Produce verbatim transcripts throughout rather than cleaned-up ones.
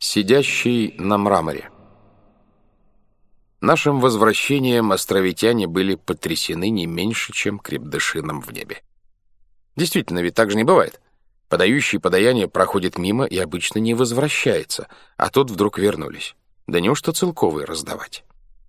Сидящий на мраморе. Нашим возвращением островитяне были потрясены не меньше, чем крепдышином в небе. Действительно, ведь так же не бывает. Подающий подаяние проходит мимо и обычно не возвращается, а тут вдруг вернулись. Да неужто целковые раздавать?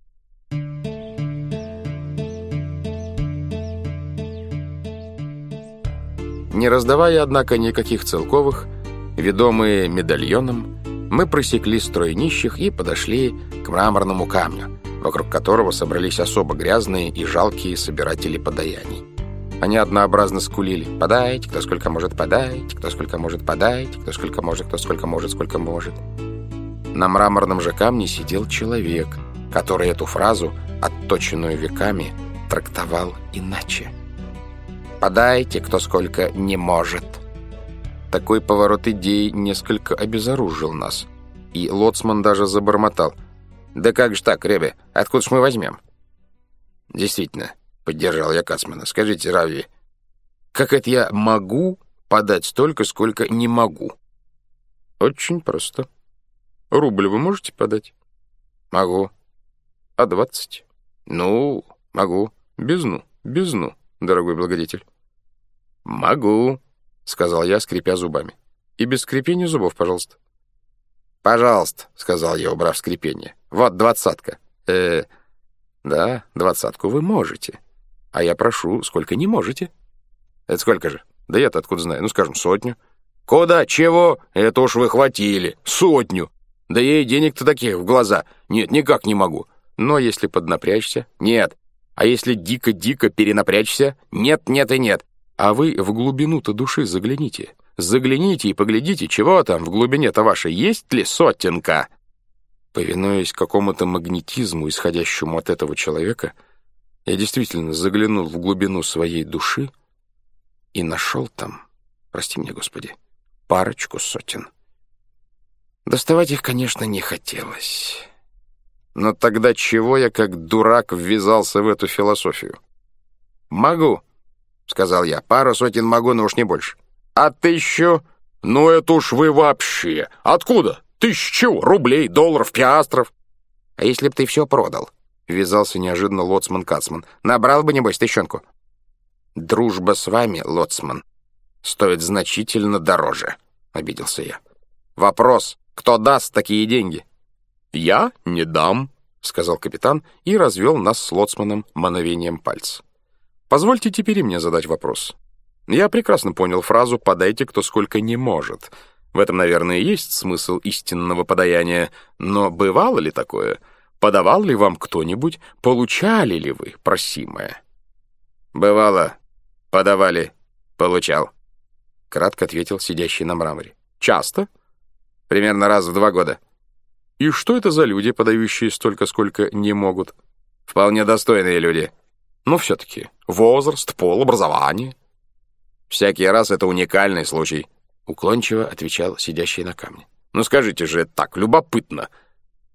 Не раздавая, однако, никаких целковых, ведомые медальоном, мы просекли строй нищих и подошли к мраморному камню, вокруг которого собрались особо грязные и жалкие собиратели подаяний. Они однообразно скулили: «Подайте, кто сколько может, подайте, кто сколько может, подайте, кто сколько может, кто сколько может, сколько может». На мраморном же камне сидел человек, который эту фразу, отточенную веками, трактовал иначе. «Подайте, кто сколько не может». Такой поворот идеи несколько обезоружил нас, и лоцман даже забормотал: «Да как же так, ребя, откуда ж мы возьмем?» «Действительно», — поддержал я Кацмана, — «скажите, Равви, как это я могу подать столько, сколько не могу?» «Очень просто. Рубль вы можете подать?» «Могу». «А двадцать?» «Ну, могу». «Без ну, без ну, дорогой благодетель». «Могу», — сказал я, скрипя зубами. «И без скрипения зубов, пожалуйста». «Пожалуйста», — сказал я, убрав скрипение. «Вот двадцатка». «Э, да, двадцатку вы можете. А я прошу, сколько не можете». «Это сколько же?» «Да я-то откуда знаю? Ну, скажем, сотню». «Куда? Чего? Это уж вы хватили. Сотню. Да ей денег-то таких в глаза. Нет, никак не могу». «Но если поднапрячься?» «Нет». «А если дико-дико перенапрячься?» «Нет, нет и нет». «А вы в глубину-то души загляните. Загляните и поглядите, чего там в глубине-то вашей, есть ли сотенка?» Повинуясь какому-то магнетизму, исходящему от этого человека, я действительно заглянул в глубину своей души и нашел там, прости меня, Господи, парочку сотен. Доставать их, конечно, не хотелось. Но тогда чего я, как дурак, ввязался в эту философию? «Могу», — сказал я, — «пару сотен могу, но уж не больше». «А тысячу? Ну это уж вы вообще! Откуда? Тысяч чего? Рублей, долларов, пиастров?» «А если б ты все продал?» — ввязался неожиданно лоцман Кацман. «Набрал бы, небось, тыщенку». «Дружба с вами, лоцман, стоит значительно дороже», — обиделся я. «Вопрос, кто даст такие деньги?» «Я не дам», — сказал капитан и развел нас с лоцманом мановением пальца. «Позвольте теперь и мне задать вопрос. Я прекрасно понял фразу «подайте, кто сколько не может». В этом, наверное, и есть смысл истинного подаяния. Но бывало ли такое? Подавал ли вам кто-нибудь? Получали ли вы просимое?» «Бывало. Подавали. Получал», — кратко ответил сидящий на мраморе. «Часто?» «Примерно раз в два года». «И что это за люди, подающие столько, сколько не могут?» «Вполне достойные люди». «Но все-таки возраст, пол, образование». «Всякий раз это уникальный случай», — уклончиво отвечал сидящий на камне. «Ну скажите же, это так любопытно.